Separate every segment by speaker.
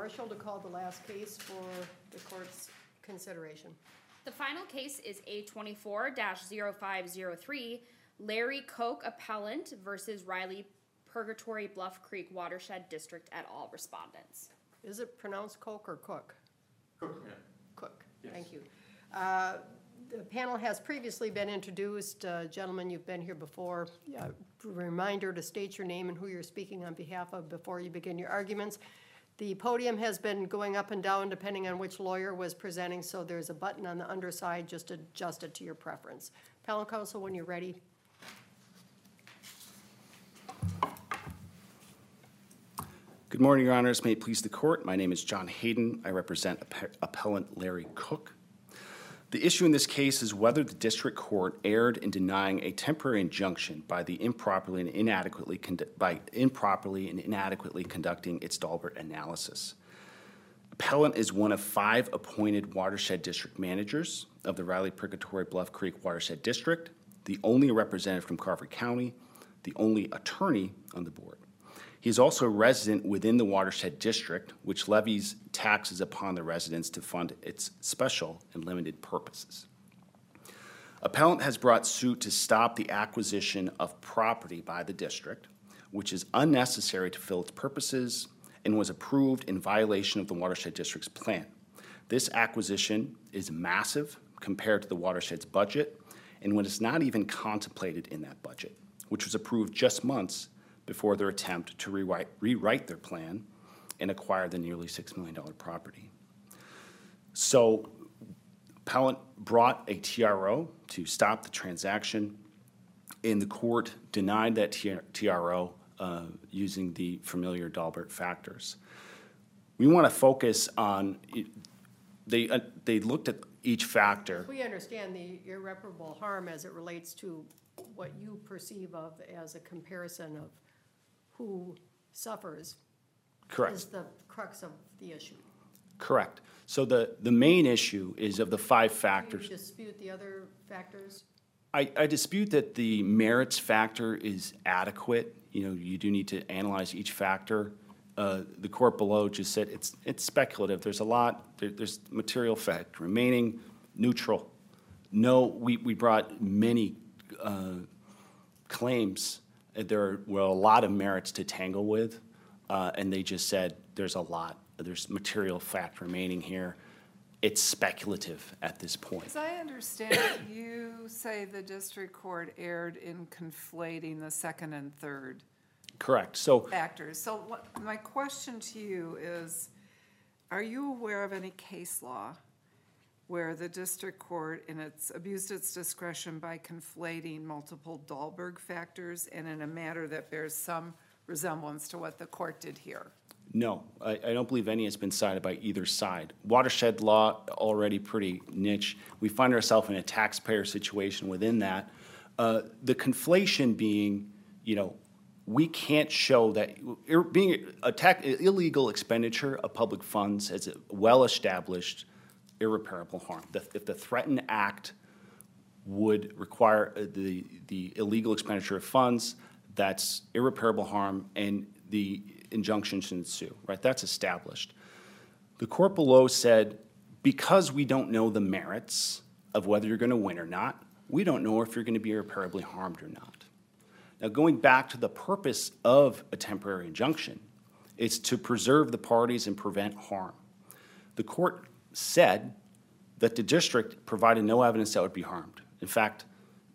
Speaker 1: Marshall to call the last case for the court's consideration.
Speaker 2: The final case is A24-0503, Larry Koch Appellant versus Riley Purgatory Bluff Creek Watershed District et al. Respondents.
Speaker 1: Is it pronounced Koch or Cook?
Speaker 3: Cook, yeah.
Speaker 1: Cook,
Speaker 3: Yes.
Speaker 1: Thank you. The panel has previously been introduced. Gentlemen, you've been here before. Reminder to state your name and who you're speaking on behalf of before you begin your arguments. The podium has been going up and down depending on which lawyer was presenting, so there's a button on the underside. Just adjust it to your preference. Panel counsel, when you're ready.
Speaker 4: Good morning, Your Honors. May it please the court. My name is John Hayden. I represent appellant Larry Koch. The issue in this case is whether the district court erred in denying a temporary injunction by improperly and inadequately conducting its Dahlberg analysis. Appellant is one of 5 appointed watershed district managers of the Riley Purgatory Bluff Creek Watershed District, the only representative from Crawford County, the only attorney on the board. He is also a resident within the watershed district, which levies taxes upon the residents to fund its special and limited purposes. Appellant has brought suit to stop the acquisition of property by the district, which is unnecessary to fill its purposes and was approved in violation of the watershed district's plan. This acquisition is massive compared to the watershed's budget and was not even contemplated in that budget, which was approved just months before their attempt to rewrite their plan and acquire the nearly $6 million property. So, appellant brought a TRO to stop the transaction, and the court denied that TRO using the familiar Dahlberg factors. We want to focus on, they looked at each factor.
Speaker 1: We understand the irreparable harm as it relates to what you perceive of as a comparison of who suffers.
Speaker 4: Correct.
Speaker 1: Is the crux of the issue.
Speaker 4: Correct. So the main issue is of the 5 factors.
Speaker 1: Do you dispute the other factors?
Speaker 4: I dispute that the merits factor is adequate. You know, you do need to analyze each factor. The court below just said it's speculative. There's a lot. There's material fact remaining neutral. No, we brought many claims. There were a lot of merits to tangle with, and they just said there's a lot. There's material fact remaining here. It's speculative at this point.
Speaker 5: As I understand it, you say the district court erred in conflating the second and third
Speaker 4: Correct. So
Speaker 5: factors. So my question to you is, are you aware of any case law where the district court abused its discretion by conflating multiple Dahlberg factors and in a manner that bears some resemblance to what the court did here?
Speaker 4: no, I don't believe any has been cited by either side. Watershed law, already pretty niche. We find ourselves in a taxpayer situation within that. The conflation being, we can't show that being illegal expenditure of public funds as a well-established irreparable harm. If the threatened act would require the illegal expenditure of funds, that's irreparable harm, and the injunction should ensue, right? That's established. The court below said, because we don't know the merits of whether you're going to win or not, we don't know if you're going to be irreparably harmed or not. Now, going back to the purpose of a temporary injunction, it's to preserve the parties and prevent harm. The court said that the district provided no evidence that would be harmed. In fact,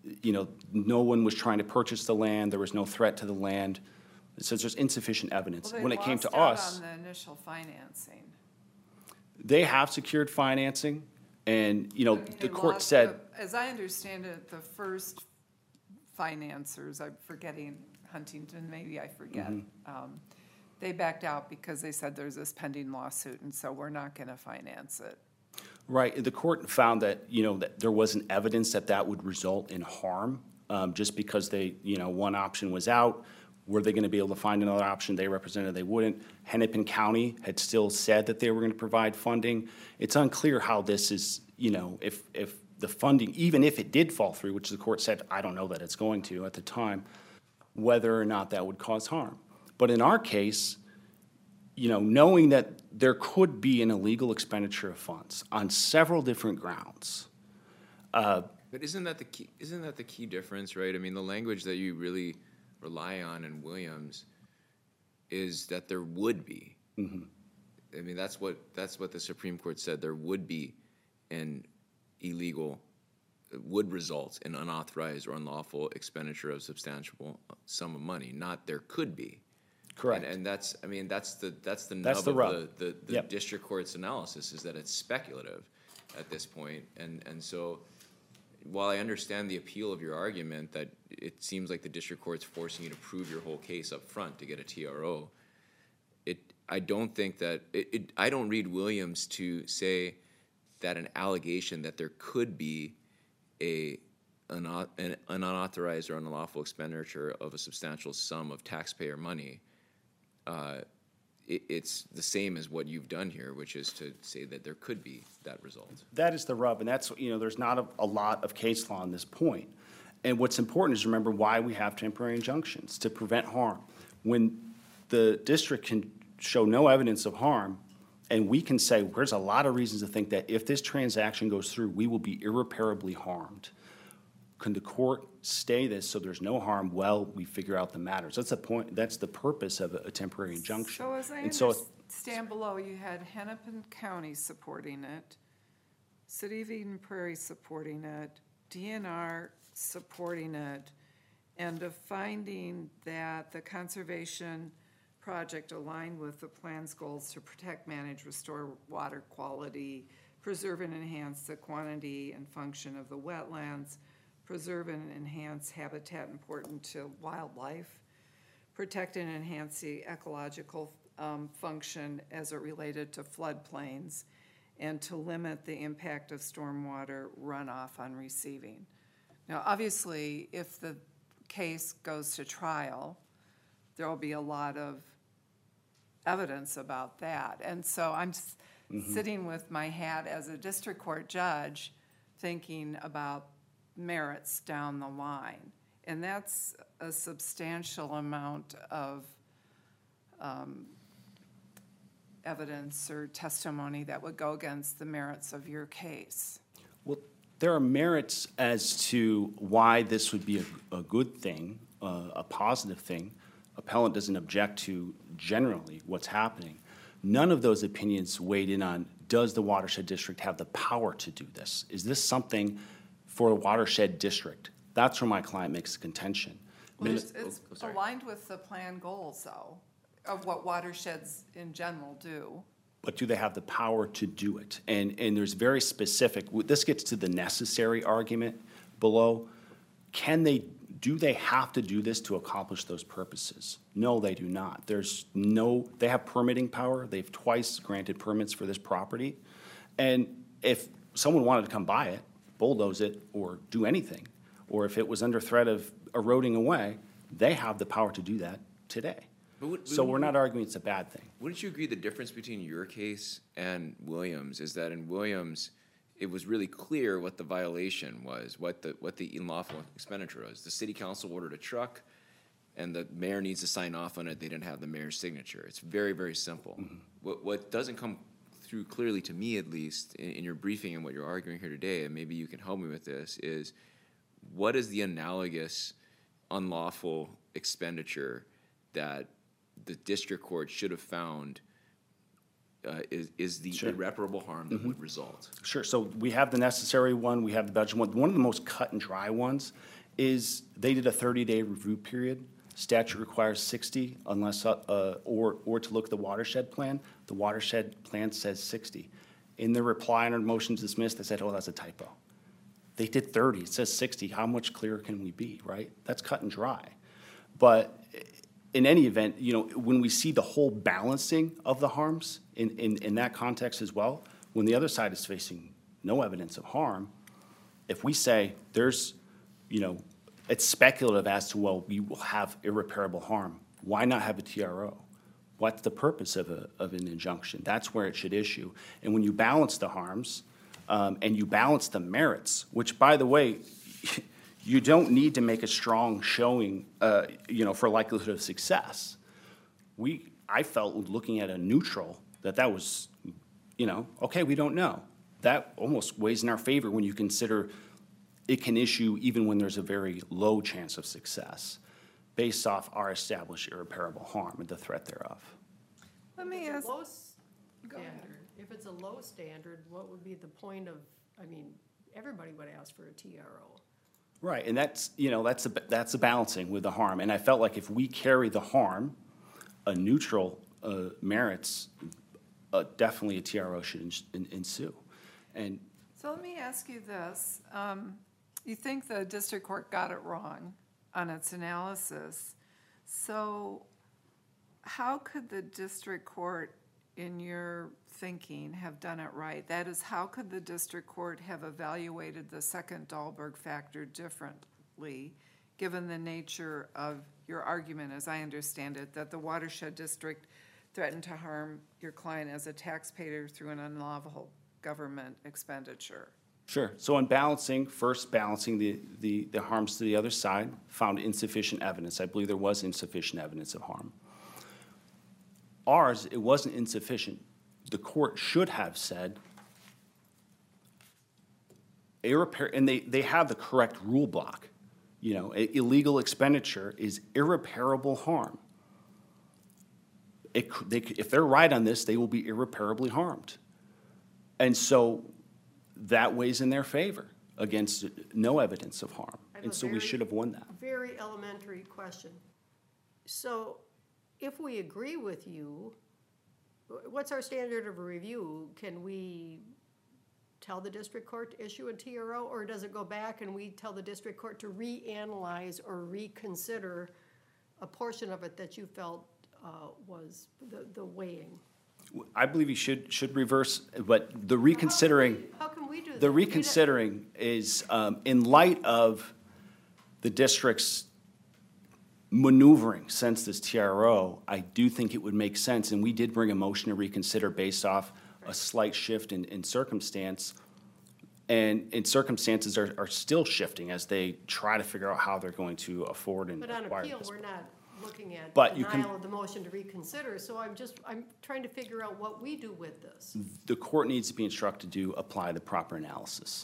Speaker 4: no one was trying to purchase the land. There was no threat to the land. It says there's insufficient evidence.
Speaker 5: Well,
Speaker 4: when it came to
Speaker 5: out
Speaker 4: us,
Speaker 5: on the initial financing.
Speaker 4: they have secured financing, and the court said,
Speaker 5: as I understand it, the first financiers, I'm forgetting Huntington, maybe I forget. They backed out because they said there's this pending lawsuit, and so we're not going to finance it.
Speaker 4: right. The court found that that there wasn't evidence that would result in harm, just because they one option was out. Were they going to be able to find another option? They represented they wouldn't. Hennepin County had still said that they were going to provide funding. It's unclear how this is, if the funding, even if it did fall through, which the court said, I don't know that it's going to at the time, whether or not that would cause harm. But in our case, knowing that there could be an illegal expenditure of funds on several different grounds.
Speaker 3: But isn't that the key? Isn't that the key difference, right? I mean, the language that you really rely on in Williams is that there would be. I mean, that's what the Supreme Court said. There would be an illegal, would result in unauthorized or unlawful expenditure of substantial sum of money. Not there could be.
Speaker 4: Correct.
Speaker 3: And that's, I mean, that's the nub
Speaker 4: That's the
Speaker 3: of
Speaker 4: rub.
Speaker 3: the
Speaker 4: Yep.
Speaker 3: district court's analysis, is that it's speculative at this point. And so while I understand the appeal of your argument that it seems like the district court's forcing you to prove your whole case up front to get a TRO, I don't think that I don't read Williams to say that an allegation that there could be an unauthorized or unlawful expenditure of a substantial sum of taxpayer money, it's the same as what you've done here, which is to say that there could be that result.
Speaker 4: That is the rub, and that's, there's not a lot of case law on this point. And what's important is remember why we have temporary injunctions, to prevent harm. When the district can show no evidence of harm, and we can say, there's a lot of reasons to think that if this transaction goes through, we will be irreparably harmed. Can the court stay this so there's no harm while we figure out the matters? That's the point, that's the purpose of a temporary injunction.
Speaker 5: So as I
Speaker 4: And so
Speaker 5: understand below, you had Hennepin County supporting it, City of Eden Prairie supporting it, DNR supporting it, and a finding that the conservation project aligned with the plan's goals to protect, manage, restore water quality, preserve and enhance the quantity and function of the wetlands, preserve and enhance habitat important to wildlife, protect and enhance the ecological function as it related to floodplains, and to limit the impact of stormwater runoff on receiving. Now, obviously, if the case goes to trial, there will be a lot of evidence about that. And so I'm sitting with my hat as a district court judge thinking about merits down the line. And that's a substantial amount of evidence or testimony that would go against the merits of your case.
Speaker 4: Well, there are merits as to why this would be a good thing, a positive thing. Appellant doesn't object to generally what's happening. None of those opinions weighed in on, does the watershed district have the power to do this? Is this something for a watershed district? That's where my client makes the contention.
Speaker 5: Well, it's aligned with the plan goals, though, of what watersheds in general do.
Speaker 4: But do they have the power to do it? And there's very specific, this gets to the necessary argument below. Do they have to do this to accomplish those purposes? No, they do not. They have permitting power. They've twice granted permits for this property. And if someone wanted to come buy it, bulldoze it, or do anything, or if it was under threat of eroding away, they have the power to do that today. So we're not arguing it's a bad thing.
Speaker 3: Wouldn't you agree the difference between your case and Williams is that in Williams, it was really clear what the violation was, what the unlawful expenditure was. The city council ordered a truck, and the mayor needs to sign off on it. They didn't have the mayor's signature. It's very, very simple. Mm-hmm. What doesn't come through clearly to me, at least, in your briefing and what you're arguing here today, and maybe you can help me with this, is what is the analogous unlawful expenditure that the district court should have found is the irreparable harm that would result? Sure.
Speaker 4: So we have the necessary one, we have the budget one. One of the most cut and dry ones is they did a 30-day review period. Statute requires 60 unless, or to look at the watershed plan. The watershed plan says 60. In the reply on our motion to dismiss, they said, oh, that's a typo. They did 30, it says 60. How much clearer can we be, right? That's cut and dry. But in any event, when we see the whole balancing of the harms in that context as well, when the other side is facing no evidence of harm, if we say there's, it's speculative as to, well, we will have irreparable harm, why not have a TRO? What's the purpose of an injunction? That's where it should issue. And when you balance the harms and you balance the merits, which, by the way, you don't need to make a strong showing, for likelihood of success. I felt, looking at a neutral, that was, okay, we don't know. That almost weighs in our favor when you consider it can issue even when there's a very low chance of success, based off our established irreparable harm and the threat thereof.
Speaker 5: Let me
Speaker 1: If
Speaker 5: ask,
Speaker 1: it's a low standard, if it's a low standard, what would be the point of, everybody would ask for a TRO.
Speaker 4: Right, and that's the balancing with the harm. And I felt like if we carry the harm, a neutral merits, definitely a TRO should ensue. And
Speaker 5: so let me ask you this. You think the district court got it wrong on its analysis. So how could the district court, in your thinking, have done it right? That is, how could the district court have evaluated the second Dahlberg factor differently, given the nature of your argument, as I understand it, that the watershed district threatened to harm your client as a taxpayer through an unlawful government expenditure?
Speaker 4: sure, so in balancing, first balancing the harms to the other side, found insufficient evidence. I believe there was insufficient evidence of harm. Ours, it wasn't insufficient. The court should have said, and they have the correct rule block. Illegal expenditure is irreparable harm. If they're right on this, they will be irreparably harmed. And so that weighs in their favor against no evidence of harm.
Speaker 1: I have
Speaker 4: And
Speaker 1: a
Speaker 4: so we
Speaker 1: very-
Speaker 4: should have won that.
Speaker 1: Very elementary question. So if we agree with you, what's our standard of review? Can we tell the district court to issue a TRO, or does it go back and we tell the district court to reanalyze or reconsider a portion of it that you felt was the weighing?
Speaker 4: I believe you should reverse, but the reconsidering.
Speaker 1: How can we do that?
Speaker 4: The reconsidering is, in light of the district's maneuvering since this TRO, I do think it would make sense, and we did bring a motion to reconsider based off a slight shift in circumstance. And circumstances are still shifting as they try to figure out how they're going to afford and
Speaker 1: But on
Speaker 4: acquire
Speaker 1: appeal,
Speaker 4: this.
Speaker 1: we're not looking at
Speaker 4: But you can-
Speaker 1: denial of the motion to reconsider, so I'm trying to figure out what we do with this.
Speaker 4: The court needs to be instructed to apply the proper analysis.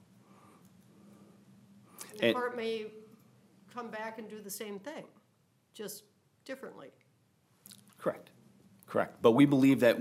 Speaker 1: The
Speaker 4: And-
Speaker 1: court may come back and do the same thing, just differently.
Speaker 4: Correct. But we believe that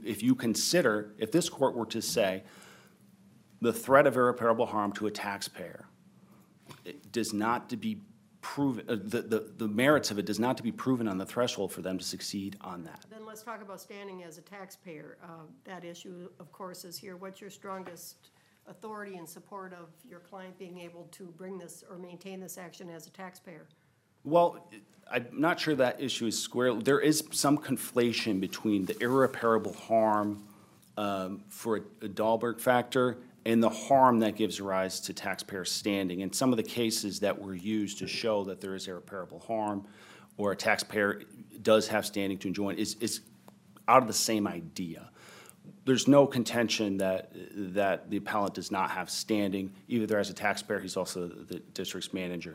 Speaker 4: if this court were to say the threat of irreparable harm to a taxpayer, it does not to be proven, the merits of it does not to be proven on the threshold for them to succeed on that.
Speaker 1: Then let's talk about standing as a taxpayer. That issue, of course, is here. What's your strongest authority in support of your client being able to bring this or maintain this action as a taxpayer?
Speaker 4: Well, I'm not sure that issue is square. There is some conflation between the irreparable harm for a Dahlberg factor and the harm that gives rise to taxpayer standing. And some of the cases that were used to show that there is irreparable harm or a taxpayer does have standing to enjoin is out of the same idea. There's no contention that the appellant does not have standing. Either as a taxpayer, he's also the district's manager.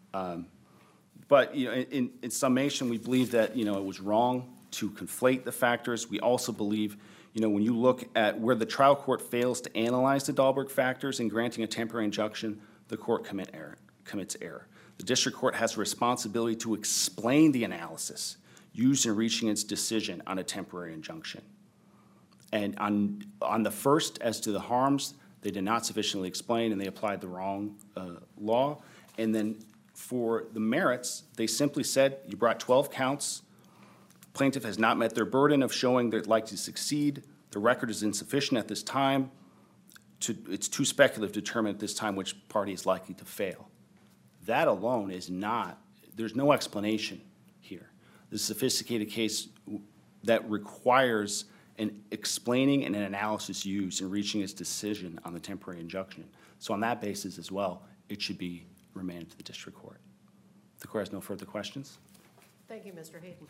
Speaker 4: But in summation, we believe that it was wrong to conflate the factors. We also believe, when you look at where the trial court fails to analyze the Dahlberg factors in granting a temporary injunction, the court commits error. The district court has a responsibility to explain the analysis used in reaching its decision on a temporary injunction. And on the first, as to the harms, they did not sufficiently explain and they applied the wrong law. And then for the merits, they simply said, you brought 12 counts. Plaintiff has not met their burden of showing they're likely to succeed. The record is insufficient at this time. It's too speculative to determine at this time which party is likely to fail. That alone is not, there's no explanation here. This is a sophisticated case that requires an explaining and an analysis used in reaching its decision on the temporary injunction. So on that basis as well, it should be remanded to the district court. If the court has no further questions.
Speaker 1: Thank you, Mr. Hayden.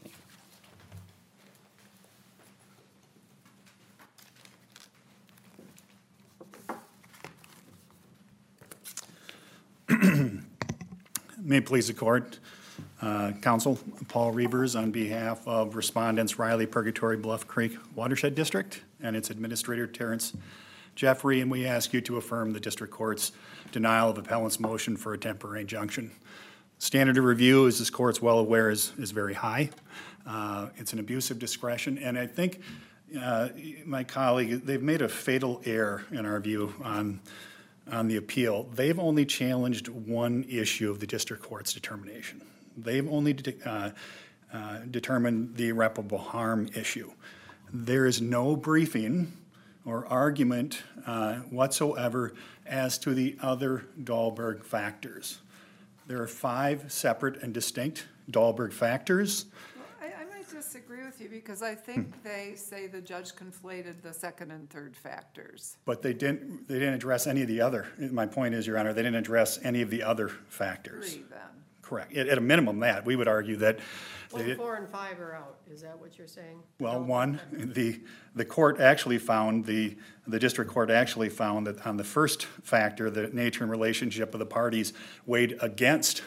Speaker 6: May it please the court. Council, Paul Reavers on behalf of respondents Riley Purgatory Bluff Creek Watershed District and its administrator Terrence Jeffrey, and we ask you to affirm the district court's denial of appellant's motion for a temporary injunction. Standard of review, as this court's well aware, is very high. It's an abuse of discretion, and I think my colleague, they've made a fatal error in our view on the appeal. They've only challenged one issue of the district court's determination. They've only determined the irreparable harm issue. There is no briefing or argument whatsoever as to the other Dahlberg factors. There are 5 separate and distinct Dahlberg factors.
Speaker 5: I might disagree with you because I think they say the judge conflated the second and third factors.
Speaker 6: But they didn't address any of the other. My point is, Your Honor, they didn't address any of the other factors.
Speaker 5: 3 then.
Speaker 6: Correct. At a minimum, that. We would argue that.
Speaker 1: 1, 4, and 5 are out. Is that what you're saying?
Speaker 6: Well, one, the court actually found, the district court actually found that on the first factor, the nature and relationship of the parties weighed against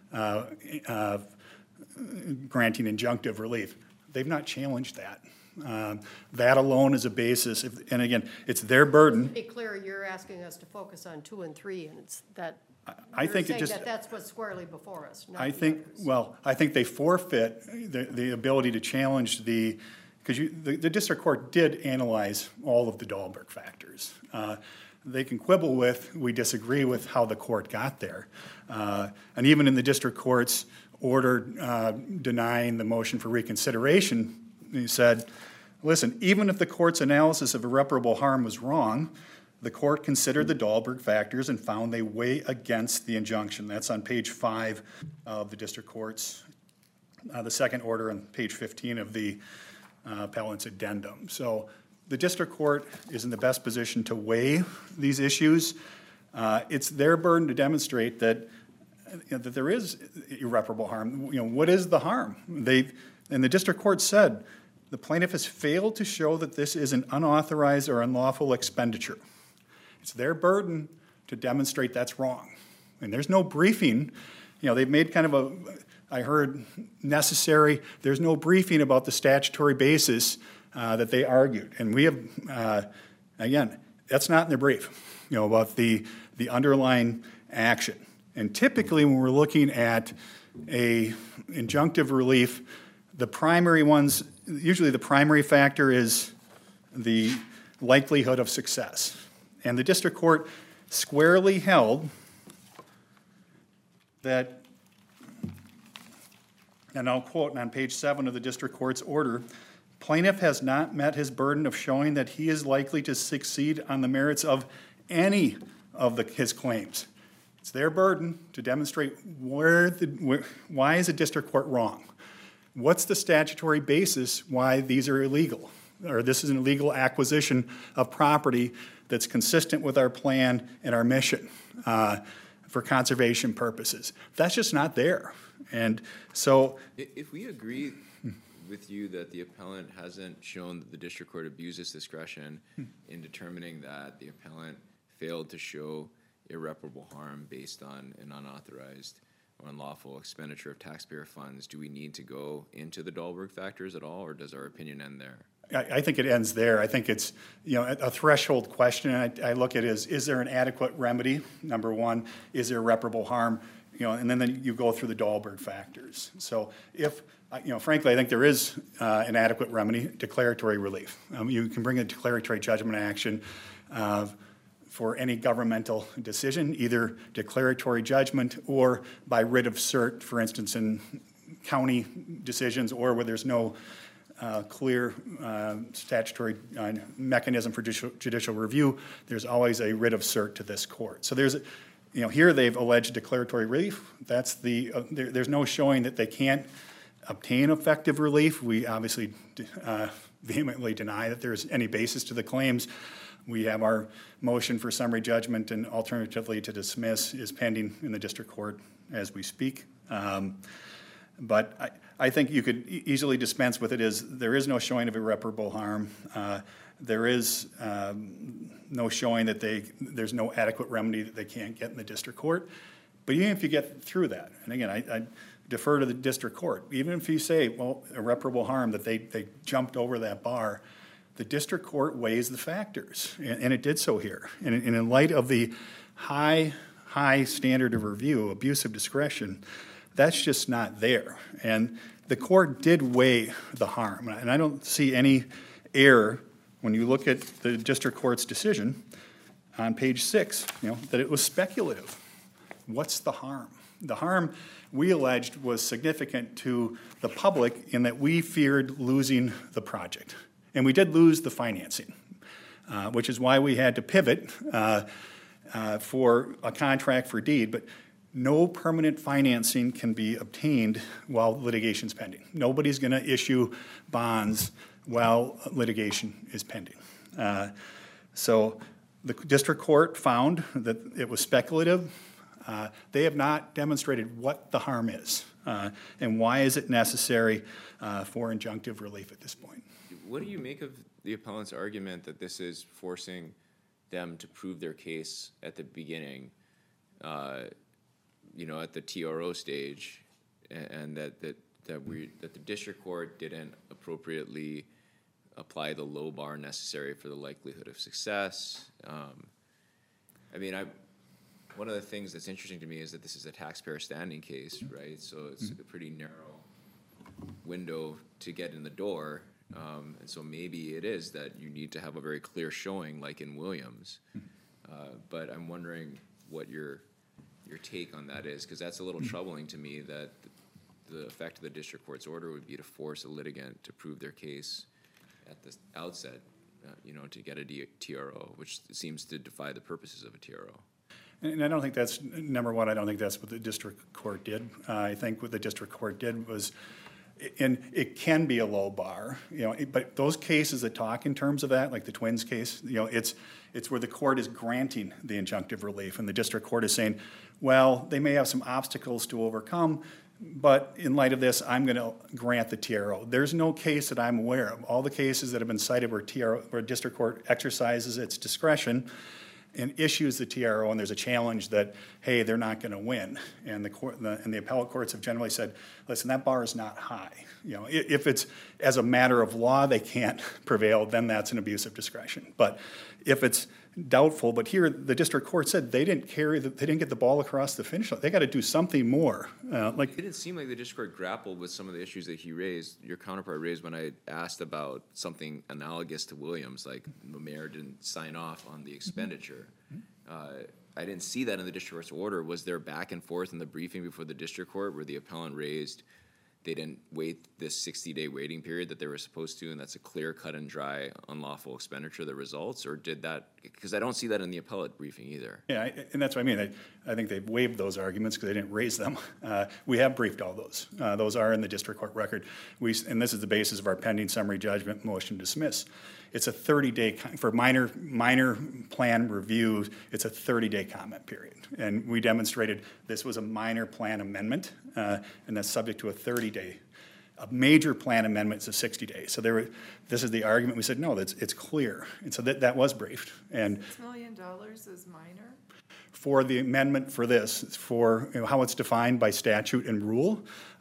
Speaker 6: granting injunctive relief. They've not challenged that. That alone is a basis, and again, it's their burden.
Speaker 1: To be clear, you're asking us to focus on 2 and 3, and it's that,
Speaker 6: I think it
Speaker 1: you're
Speaker 6: just.
Speaker 1: saying that that's what's squarely before us, not
Speaker 6: I
Speaker 1: the
Speaker 6: think,
Speaker 1: others.
Speaker 6: well, I think they forfeit the ability to challenge because the district court did analyze all of the Dahlberg factors. They can quibble with, we disagree with how the court got there. And even in the district court's order denying the motion for reconsideration, he said, listen, even if the court's analysis of irreparable harm was wrong, the court considered the Dahlberg factors and found they weigh against the injunction. That's on page 5 of the district court's, the second order on page 15 of the appellant's addendum. So the district court is in the best position to weigh these issues. It's their burden to demonstrate that there is irreparable harm. What is the harm? And the district court said, the plaintiff has failed to show that this is an unauthorized or unlawful expenditure. It's their burden to demonstrate that's wrong. And there's no briefing. They've made kind of I heard necessary, there's no briefing about the statutory basis that they argued. And we have, again, that's not in their brief, about the underlying action. And typically when we're looking at a injunctive relief, the primary ones, usually the primary factor is the likelihood of success. And the district court squarely held that, and I'll quote on page 7 of the district court's order, plaintiff has not met his burden of showing that he is likely to succeed on the merits of any of his claims. It's their burden to demonstrate why is a district court wrong? What's the statutory basis why these are illegal? Or this is an illegal acquisition of property that's consistent with our plan and our mission for conservation purposes. That's just not there. And so,
Speaker 3: If we agree with you that the appellant hasn't shown that the district court abuses discretion in determining that the appellant failed to show irreparable harm based on an unauthorized or unlawful expenditure of taxpayer funds, do we need to go into the Dahlberg factors at all, or does our opinion end there?
Speaker 6: I think it ends there. I think it's a threshold question. And I look at it as, is there an adequate remedy? Number one, is there irreparable harm? And then you go through the Dahlberg factors. So if, frankly, I think there is an adequate remedy, declaratory relief. You can bring a declaratory judgment action for any governmental decision, either declaratory judgment or by writ of cert, for instance, in county decisions, or where there's no clear statutory mechanism for judicial review, there's always a writ of cert to this court. So there's, here they've alleged declaratory relief. That's there's no showing that they can't obtain effective relief. We obviously vehemently deny that there's any basis to the claims. We have our motion for summary judgment and alternatively to dismiss is pending in the district court as we speak. But I think you could easily dispense with it as there is no showing of irreparable harm. There is no showing that there's no adequate remedy that they can't get in the district court. But even if you get through that, and again, defer to the district court. Even if you say, well, irreparable harm, that they jumped over that bar, the district court weighs the factors, and it did so here. And in light of the high standard of review, abuse of discretion, that's just not there. And the court did weigh the harm, and I don't see any error when you look at the district court's decision on page 6, that it was speculative. What's the harm? The harm, we alleged, was significant to the public in that we feared losing the project. And we did lose the financing, which is why we had to pivot for a contract for deed. But no permanent financing can be obtained while litigation's pending. Nobody's going to issue bonds while litigation is pending. So the district court found that it was speculative. They have not demonstrated what the harm is and why is it necessary for injunctive relief at this point.
Speaker 3: What do you make of the appellant's argument that this is forcing them to prove their case at the beginning, at the TRO stage, and that the district court didn't appropriately apply the low bar necessary for the likelihood of success? One of the things that's interesting to me is that this is a taxpayer standing case, right? So it's a pretty narrow window to get in the door. And so maybe it is that you need to have a very clear showing, like in Williams. But I'm wondering what your take on that is, because that's a little troubling to me that the effect of the district court's order would be to force a litigant to prove their case at the outset, to get a TRO, which seems to defy the purposes of a TRO.
Speaker 6: And I don't think that's, number one, I don't think that's what the district court did. I think what the district court did was, and it can be a low bar, but those cases that talk in terms of that, like the Twins case, it's where the court is granting the injunctive relief, and the district court is saying, well, they may have some obstacles to overcome, but in light of this, I'm going to grant the TRO. There's no case that I'm aware of. All the cases that have been cited where district court exercises its discretion and issues the TRO, and there's a challenge that, hey, they're not going to win. And the appellate courts have generally said, listen, that bar is not high. If it's as a matter of law they can't prevail, then that's an abuse of discretion. But if it's doubtful, but here the district court said they didn't get the ball across the finish line. They got to do something more.
Speaker 3: It didn't seem like the district court grappled with some of the issues that he raised, your counterpart raised, when I asked about something analogous to Williams, like the mayor didn't sign off on the expenditure. I didn't see that in the district court's order. Was there back and forth in the briefing before the district court where the appellant raised they didn't wait this 60-day waiting period that they were supposed to, and that's a clear, cut and dry, unlawful expenditure that results? Or did that, because I don't see that in the appellate briefing either.
Speaker 6: Yeah, and that's what I mean. I think they've waived those arguments because they didn't raise them. We have briefed all those. Those are in the district court record. And this is the basis of our pending summary judgment motion to dismiss. It's a 30-day, for minor plan reviews, it's a 30-day comment period. And we demonstrated this was a minor plan amendment, and that's subject to a 30-day. A major plan amendment is a 60 days. So this is the argument. We said, no, it's clear. And so that was briefed. And
Speaker 5: $6 million is minor?
Speaker 6: For the amendment for this, for how it's defined by statute and rule.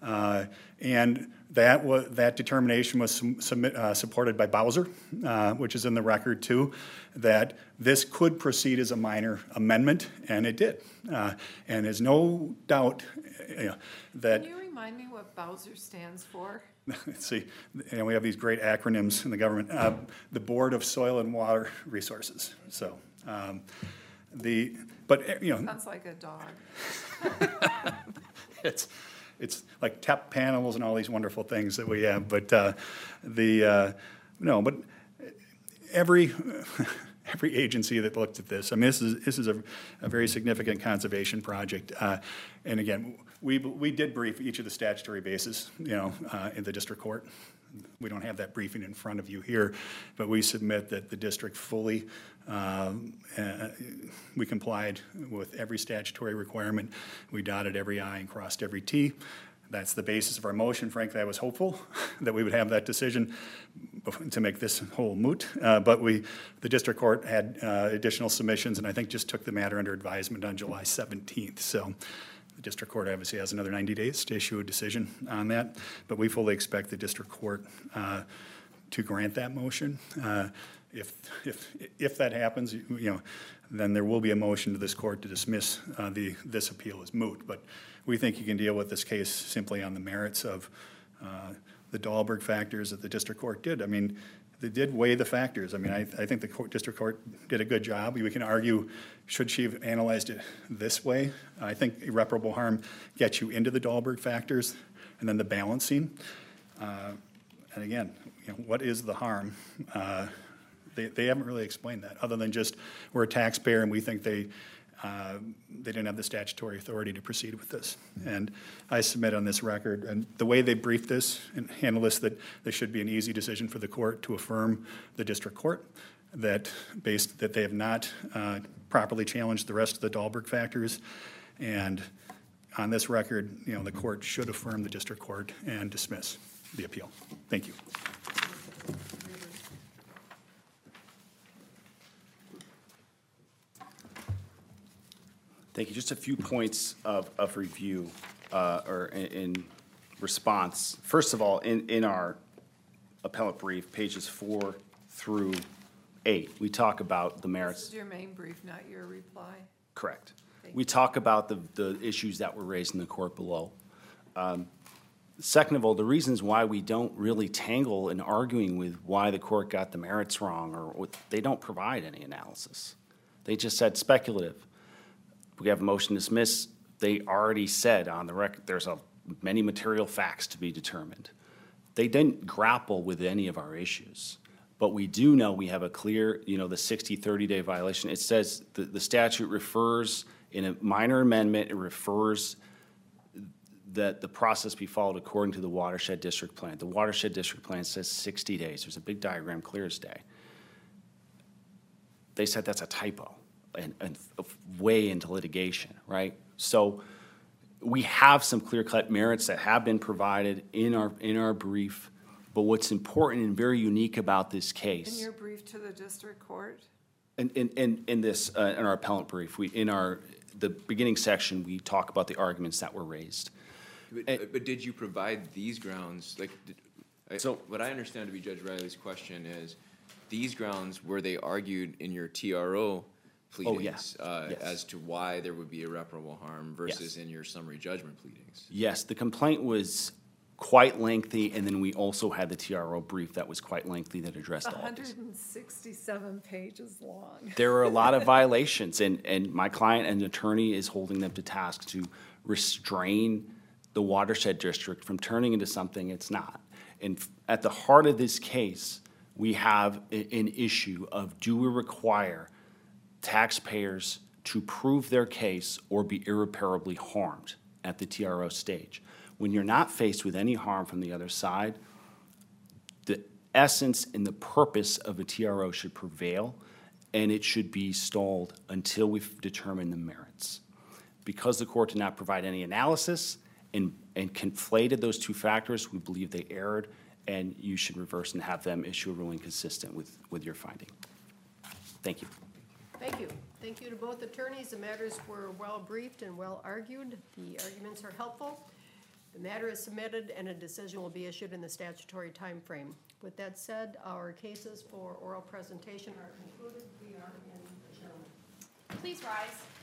Speaker 6: And that determination was supported by Bowser, which is in the record too, that this could proceed as a minor amendment, and it did. And there's no doubt that...
Speaker 5: Can you remind me what Bowser stands for?
Speaker 6: Let's see, we have these great acronyms in the government. The Board of Soil and Water Resources. So,
Speaker 5: Sounds like a dog.
Speaker 6: It's like TEP panels and all these wonderful things that we have, but but every agency that looked at this, I mean, this is a very significant conservation project, and again, we did brief each of the statutory bases, in the district court. We don't have that briefing in front of you here, but we submit that the district fully, we complied with every statutory requirement. We dotted every I and crossed every T. That's the basis of our motion. Frankly, I was hopeful that we would have that decision to make this whole moot, but the district court had additional submissions, and I think just took the matter under advisement on July 17th. So the District court obviously has another 90 days to issue a decision on that, but we fully expect the district court to grant that motion. If that happens, then there will be a motion to this court to dismiss this appeal as moot. But we think you can deal with this case simply on the merits of the Dahlberg factors that the district court did. I mean, they did weigh the factors. I mean, I think the district court did a good job. We can argue, should she have analyzed it this way? I think irreparable harm gets you into the Dahlberg factors and then the balancing. And again, what is the harm? They haven't really explained that, other than just we're a taxpayer and we think they didn't have the statutory authority to proceed with this. And I submit on this record, and the way they briefed this and handled this, that there should be an easy decision for the court to affirm the district court, that they have not properly challenged the rest of the Dahlberg factors. And on this record, the court should affirm the district court and dismiss the appeal. Thank you.
Speaker 4: Thank you. Just a few points of review or in response. First of all, in our appellate brief, pages 4 through 8, we talk about the merits.
Speaker 5: This is your main brief, not your reply.
Speaker 4: Correct. We talk about the issues that were raised in the court below. Second of all, the reasons why we don't really tangle in arguing with why the court got the merits wrong, or they don't provide any analysis. They just said speculative. We have a motion to dismiss. They already said on the record there's many material facts to be determined. They didn't grapple with any of our issues. But we do know we have a clear, the 30-day violation. It says the statute refers, in a minor amendment, it refers that the process be followed according to the watershed district plan. The watershed district plan says 60 days. There's a big diagram, clear as day. They said that's a typo and way into litigation, right? So we have some clear-cut merits that have been provided in our brief. But what's important and very unique about this case,
Speaker 5: In your brief to the district court?
Speaker 4: in our appellant brief, the beginning section, we talk about the arguments that were raised.
Speaker 3: But did you provide these grounds? So what I understand to be Judge Riley's question is, these grounds, were they argued in your TRO pleadings
Speaker 4: yes.
Speaker 3: as to why there would be irreparable harm versus in your summary judgment pleadings?
Speaker 4: Yes, the complaint was quite lengthy, and then we also had the TRO brief that was quite lengthy that addressed all of this.
Speaker 5: 167 pages long.
Speaker 4: There are a lot of violations, and my client and attorney is holding them to task to restrain the watershed district from turning into something it's not. And at the heart of this case, we have an issue of, do we require taxpayers to prove their case or be irreparably harmed at the TRO stage? When you're not faced with any harm from the other side, the essence and the purpose of a TRO should prevail, and it should be stalled until we've determined the merits. Because the court did not provide any analysis and conflated those two factors, we believe they erred, and you should reverse and have them issue a ruling consistent with your finding. Thank you.
Speaker 1: Thank you. Thank you to both attorneys. The matters were well briefed and well argued. The arguments are helpful. The matter is submitted and a decision will be issued in the statutory time frame. With that said, our cases for oral presentation are concluded. We are in adjournment.
Speaker 2: Please rise.